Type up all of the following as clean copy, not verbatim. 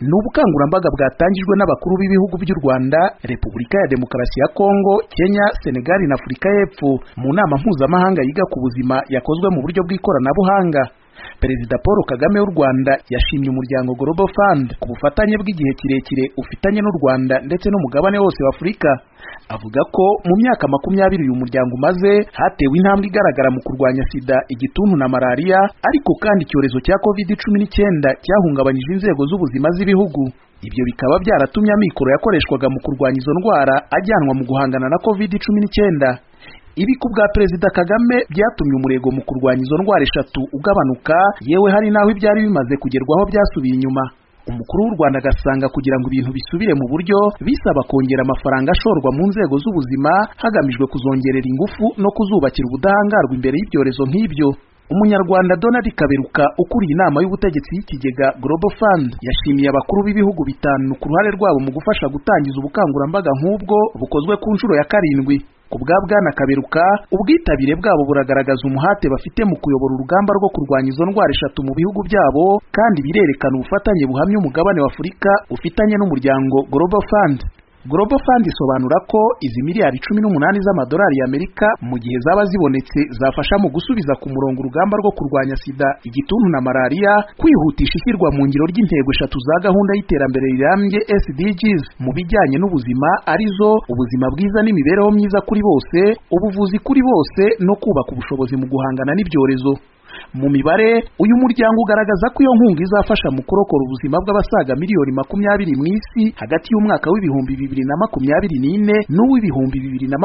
ni ubukangurambaga bwatangijwe n'abakuru b'ibihugu by'u Rwanda, Repubulika ya Demokarasi ya Kongo, Kenya, Senegal na Afurika y'Epfo mu nama mpuzamahanga yiga ku buzima yakozwe mu buryo bw'ikoranabuhanga. Perezida Paul Kagame w'u Rwanda yashimye umuryango Global Fund ku bufatanye bw'igihe kirekire ufitanye n'u Rwanda ndetse n'umugabane wose wa Afurika. Avuga ko mu myaka 20 uyu muryango umaze hatewe intambwe igaragara mu kurwanya sida, igituntu na malaria, ariko kandi icyorezo cya COVID-19 cyahungabanyije inzego z'ubuzima z'ibihugu. Ibyo bikaba byaratumye amikoro yakoreshwaga mu kurwanya izo ndwara ajyanwa mu guhangana na COVID-19. Ibi ku bwa Perezida Kagame byatumye umurego mu kurwanya izo ndwara eshatu ugabanuka, yewe hari naho ibyari bimaze kugerwaho byasubiye inyuma. Umukuru w'u Rwanda agasanga kugira ngo ibintu bisubire mu buryo bisaba kongera amafaranga ashorwa mu nzego z'ubuzima hagamijwe kuzongerera ingufu no kuzubakira ubudahangarwa imbere y'ibyorezo nk'ibyo. Umunyarwanda Donald Kaberuka ukuriye inama y'ubutegetsi y'ikigega Global Fund yashimiye abakuru b'ibihugu bitanu ku ruhare rwabo mu gufasha gutangiza ubukangurambaga nk'ubwo bukozwe ku nshuro ya 7. Ku bwa Bwana Kaberuka, ubwitabire bwabo buragaragaza umuhate bafite mu kuyobora urugamba rwo kurwanya izo ndwara eshatu mu bihugu byabo, kandi birerekana ubufatanye buhamye umugabane wa Afurika ufitanye n'umuryango Global Fund. Global Fund isobanura ko izi miliyari 18 z'amadolari y'Amerika mu gihe zaba zibonetse zafasha mu gusubiza ku murongo urugamba rwo kurwanya sida, igituntu na malaria, kwihutisha ishyirwa mu ngiro ry'intego eshatu za gahunda y'iterambere rirambye SDGs mu bijyanye n'ubuzima, arizo ubuzima bwiza n'imibereho myiza kuri bose, ubuvuzi kuri bose no kubaka ubushobozi mu guhangana n'ibyorezo. Mu mibare, uyu muryango ugaragaza ko iyo nkunga izafasha mu kurokora ubuzima bw'abasaga miliyoni 20 mu isi hagati y'umwaka w'ibihumbi 2024 n'uw'ibihumbi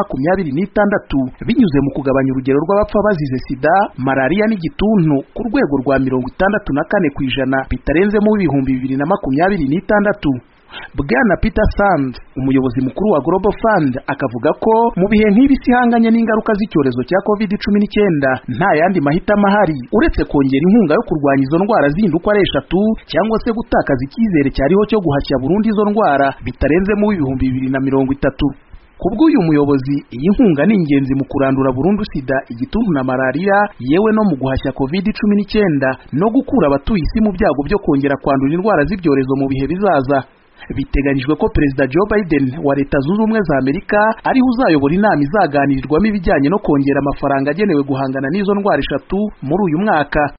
2026 binyuze mu kugabanya urugero rw'abapfa bazize sida, malaria n'igituntu ku rwego rwa 64% bitarenzemo w'ibihumbi 2026. Bwana Peter Sand, umuyobozi mukuru wa Global Fund, akavuga ko mu bihe nk'ibi sihanganye n'ingaruka z'icyorezo cya COVID-19 nta yandi mahitamo ahari uretse kongera inkunga yo kurwanya izo ndwara zindi uko ari eshatu, cyangwa se gutakaza icyizere cyariho cyo guhashya burundu izo ndwara bitarenzemo w'ibihumbi 2030. Kubw'uyu muyobozi, iyi nkunga ni ingenzi mu kurandura burundu sida, igituntu na malaria, yewe no mu guhashya COVID-19 no gukura abatuye isi mu byago byo kongera kwandura indwara z'ibyorezo mu bihe bizaza. Biteganyijwe ko Perezida Joe Biden wa Leta Zunze Ubumwe za Amerika ariho uzayobora inama izaganirirwamo ibijyanye no kongera amafaranga agenewe guhangana n'izo ndwara eshatu muri uyu mwaka.